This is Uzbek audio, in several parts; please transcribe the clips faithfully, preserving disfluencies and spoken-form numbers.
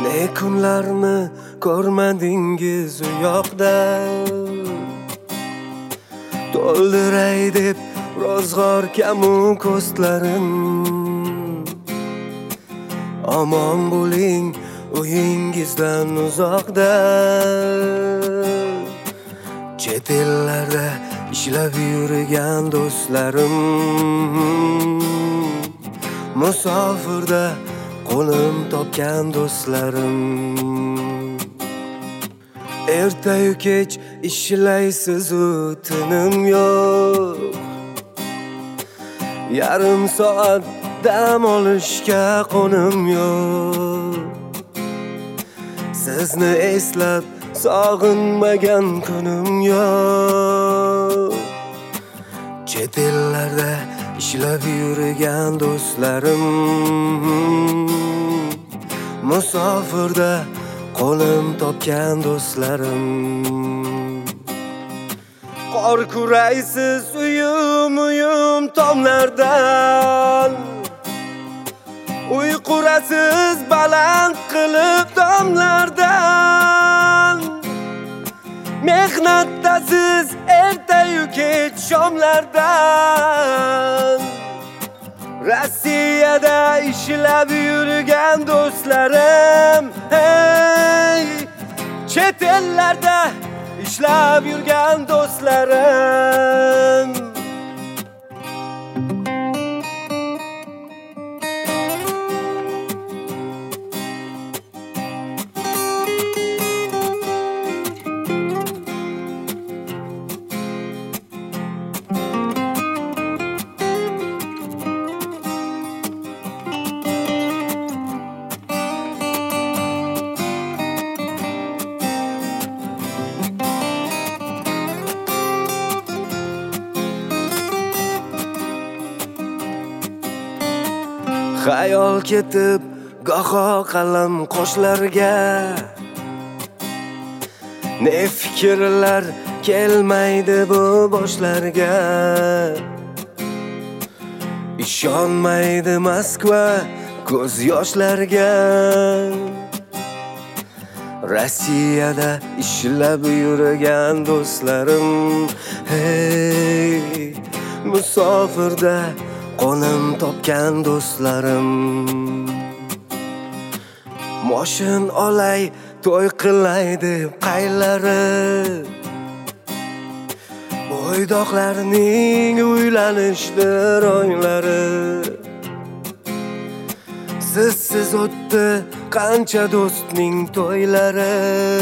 Ne kunlarni ko'rmadingiz u yoqda, to'ldiray deb ro'zg'or kamu ko'zlarim. Omon bo'ling uyingizdan uzoqda, chet ellarda ishlab yurgan do'stlarim. Musofirda qo'lim topgan do'stlarim. Ertayu kech ishlaysiz u tinim yo'q, yarim soat dam olishga qo'nim yo'q. Sizni eslab sog'inmagan kunim yo'q. Chet ellarda ishlab yurgan do'stlarim. Musofirda qo'lim topgan do'stlarim. Qor kuraysiz uyum uyum tomlardan, uyqurasiz baland qilib domlardan. Mehnatdasiz ertayu kech shomlardan. Rossiyada ishlab yurgan do'stlarim, hey, chet ellarda ishlab yurgan do'stlarim. Xayol ketib goho qalam qoshlarga, ne fikrlar kelmaydi bu boshlarga. Ishonmaydi Moskva ko'z yoshlarga. Rossiyada ishlab yurgan do'stlarim, hey, musofirda qo'nim topgan do'stlarim. Moshin olay, to'y qilay deb qaylari, bo'ydoqlarning uylanishdir oylari. Sizsiz o'tdi qancha do'stning to'ylari.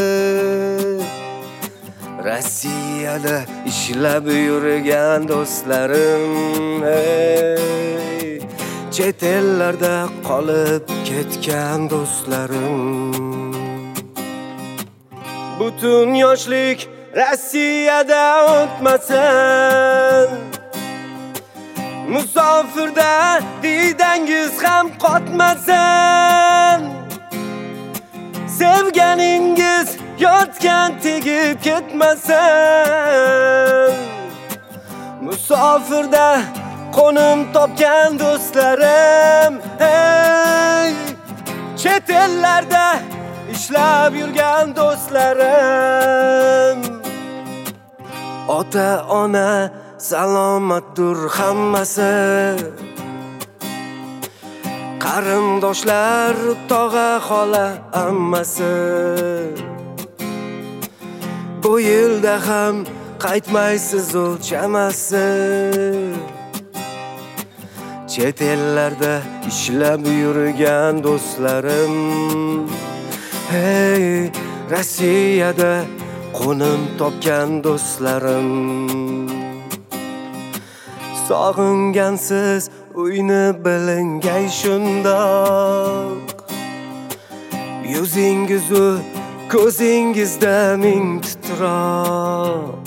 Rossiyada ishlab yurgan do'stlarim, hey, chet ellarda qolib ketgan do'stlarim. Butun yoshlik Rossiyada o'tmasin, musofirda diydangiz ham qotmasin. Sevganingiz yotgan tegib ketmasin. Musofirda qo'nim topgan do'stlarim, hey, chet ellarda ishlab yurgan do'stlarim. Ota ona salomatdir hammasi, qarindoshlar tog'a xola ammasi. Bu yilda ham qaytmaysiz u chamasi. Chet ellarda ishlab yurgan do'stlarim, hey, Rossiyada qo'nim topgan do'stlarim. Sog'ingansiz uyni bilingay shundoq, yuzingizu ko'zingizda ming titroq.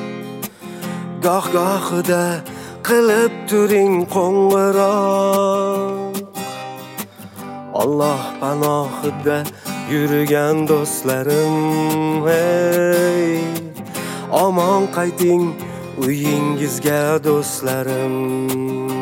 Goh-gohida qilib turing qo'ng'iroq. Alloh panohida yurgan do'stlarim, hey, omon qayting uyingizga do'stlarim.